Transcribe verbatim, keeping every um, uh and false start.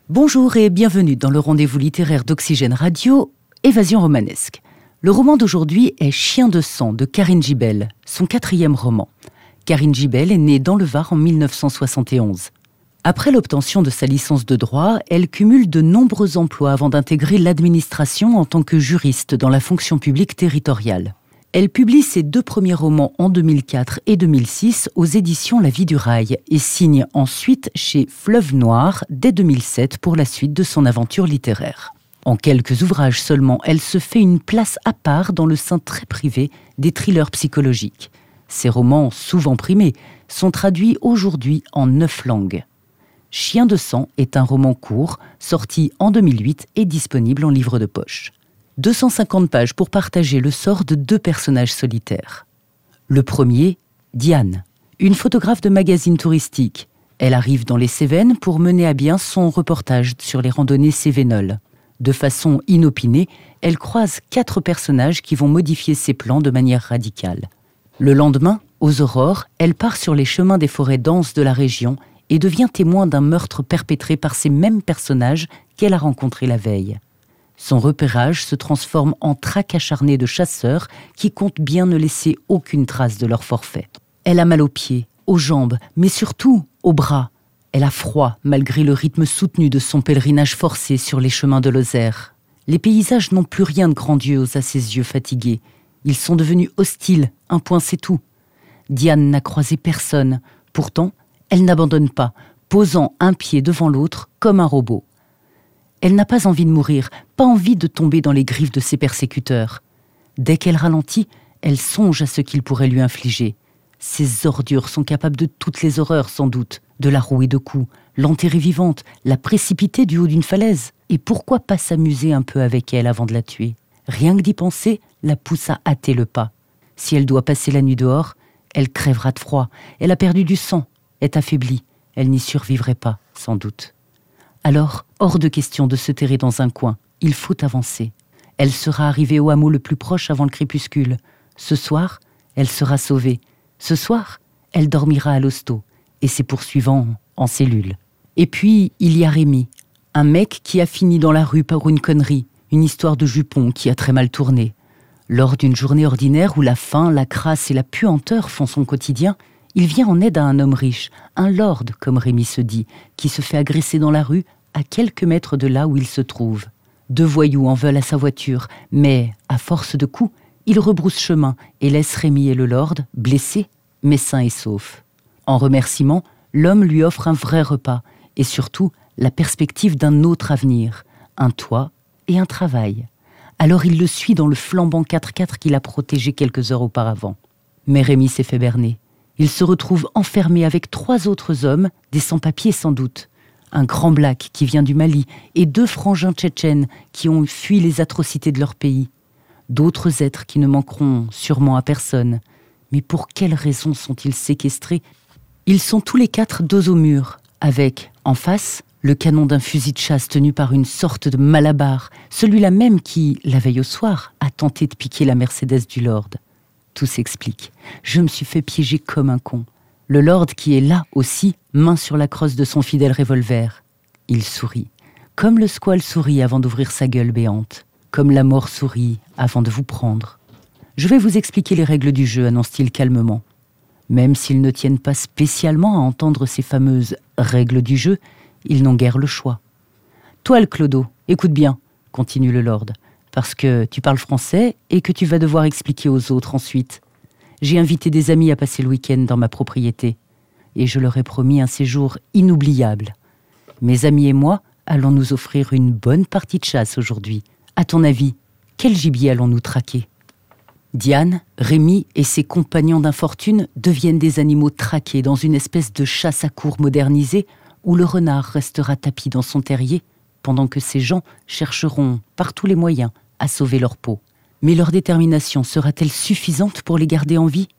Bonjour et bienvenue dans le rendez-vous littéraire d'Oxygène Radio, Évasion romanesque. Le roman d'aujourd'hui est Chien de sang de Karine Gibel, son quatrième roman. Karine Gibel est née dans le Var en mille neuf cent soixante et onze. Après l'obtention de sa licence de droit, elle cumule de nombreux emplois avant d'intégrer l'administration en tant que juriste dans la fonction publique territoriale. Elle publie ses deux premiers romans en deux mille quatre et deux mille six aux éditions La Vie du Rail et signe ensuite chez Fleuve Noir dès deux mille sept pour la suite de son aventure littéraire. En quelques ouvrages seulement, elle se fait une place à part dans le sein très privé des thrillers psychologiques. Ses romans, souvent primés, sont traduits aujourd'hui en neuf langues. Chien de sang est un roman court, sorti en deux mille huit et disponible en livre de poche. deux cent cinquante pages pour partager le sort de deux personnages solitaires. Le premier, Diane, une photographe de magazine touristique. Elle arrive dans les Cévennes pour mener à bien son reportage sur les randonnées cévenoles. De façon inopinée, elle croise quatre personnages qui vont modifier ses plans de manière radicale. Le lendemain, aux aurores, elle part sur les chemins des forêts denses de la région et devient témoin d'un meurtre perpétré par ces mêmes personnages qu'elle a rencontrés la veille. Son repérage se transforme en traque acharnée de chasseurs qui comptent bien ne laisser aucune trace de leur forfait. Elle a mal aux pieds, aux jambes, mais surtout aux bras. Elle a froid malgré le rythme soutenu de son pèlerinage forcé sur les chemins de Lozère. Les paysages n'ont plus rien de grandiose à ses yeux fatigués. Ils sont devenus hostiles, un point c'est tout. Diane n'a croisé personne. Pourtant, elle n'abandonne pas, posant un pied devant l'autre comme un robot. Elle n'a pas envie de mourir, pas envie de tomber dans les griffes de ses persécuteurs. Dès qu'elle ralentit, elle songe à ce qu'ils pourraient lui infliger. Ces ordures sont capables de toutes les horreurs, sans doute. De la rouer de coups, l'enterrer vivante, la précipiter du haut d'une falaise. Et pourquoi pas s'amuser un peu avec elle avant de la tuer? Rien que d'y penser la pousse à hâter le pas. Si elle doit passer la nuit dehors, elle crèvera de froid. Elle a perdu du sang, est affaiblie. Elle n'y survivrait pas, sans doute. Alors, hors de question de se terrer dans un coin, il faut avancer. Elle sera arrivée au hameau le plus proche avant le crépuscule. Ce soir, elle sera sauvée. Ce soir, elle dormira à l'hosto et ses poursuivants en cellule. Et puis, il y a Rémi, un mec qui a fini dans la rue par une connerie, une histoire de jupon qui a très mal tourné. Lors d'une journée ordinaire où la faim, la crasse et la puanteur font son quotidien, il vient en aide à un homme riche, un lord, comme Rémi se dit, qui se fait agresser dans la rue à quelques mètres de là où il se trouve. Deux voyous en veulent à sa voiture, mais, à force de coups, il rebrousse chemin et laisse Rémi et le lord blessés, mais sains et saufs. En remerciement, l'homme lui offre un vrai repas et surtout la perspective d'un autre avenir, un toit et un travail. Alors il le suit dans le flambant quatre-quatre qu'il a protégé quelques heures auparavant. Mais Rémi s'est fait berner. Il se retrouve enfermé avec trois autres hommes, des sans-papiers sans doute. Un grand black qui vient du Mali et deux frangins tchétchènes qui ont fui les atrocités de leur pays. D'autres êtres qui ne manqueront sûrement à personne. Mais pour quelles raisons sont-ils séquestrés? Ils sont tous les quatre dos au mur, avec, en face, le canon d'un fusil de chasse tenu par une sorte de malabar, celui-là même qui, la veille au soir, a tenté de piquer la Mercedes du Lord. Tout s'explique. Je me suis fait piéger comme un con. Le lord qui est là aussi, main sur la crosse de son fidèle revolver. Il sourit, comme le squale sourit avant d'ouvrir sa gueule béante, comme la mort sourit avant de vous prendre. Je vais vous expliquer les règles du jeu, annonce-t-il calmement. Même s'ils ne tiennent pas spécialement à entendre ces fameuses règles du jeu, ils n'ont guère le choix. Toi, le Clodo, écoute bien, continue le lord, parce que tu parles français et que tu vas devoir expliquer aux autres ensuite. J'ai invité des amis à passer le week-end dans ma propriété et je leur ai promis un séjour inoubliable. Mes amis et moi allons nous offrir une bonne partie de chasse aujourd'hui. À ton avis, quel gibier allons-nous traquer? Diane, Rémi et ses compagnons d'infortune deviennent des animaux traqués dans une espèce de chasse à courre modernisée où le renard restera tapi dans son terrier pendant que ces gens chercheront par tous les moyens à sauver leur peau. Mais leur détermination sera-t-elle suffisante pour les garder en vie?